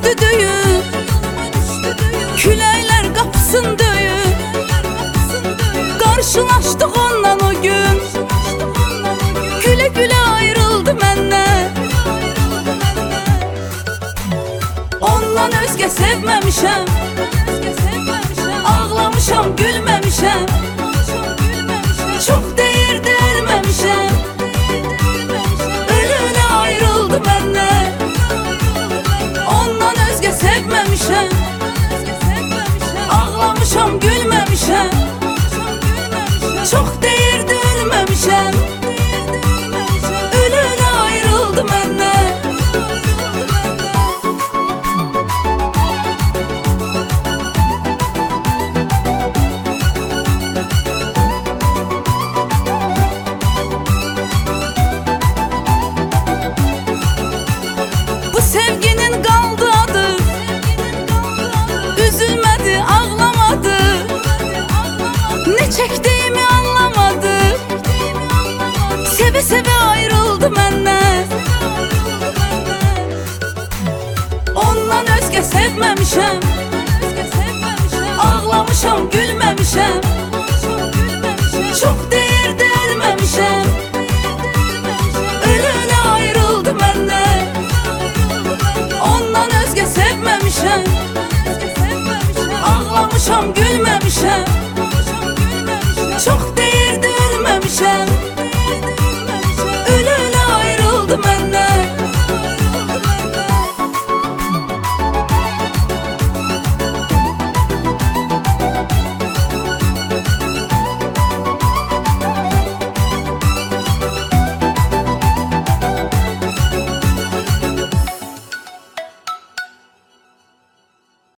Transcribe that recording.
düştü düyün, küləklər qapısın döyün. Qarşılaşdıq ondan o gün, gülə gülə ayrıldı məndən. Ondan özgə sevməmişəm, ağlamışam, gülməmişəm. Çox deyirdi ölməmişəm, ölünə ayrıldı məndən. Ondan özgə sevməmişəm, ağlamışam, gülməmişəm. Çox deyirdi ölməmişəm, ölünə ayrıldı məndən. Bu sevginin qaldı adı, üzülmədi, ağlamadı. Ne çektiğimi anlamadı, seve seve ayrıldı məndən. Ondan özgə sevməmişəm, ağlamışam, gülməmişəm. Çox deyirdi ölməmişəm, ölünə ayrıldı məndən. Ondan özgə sevməmişəm, ağlamışam, gülməmişəm. Çox deyirdi ölməmişəm,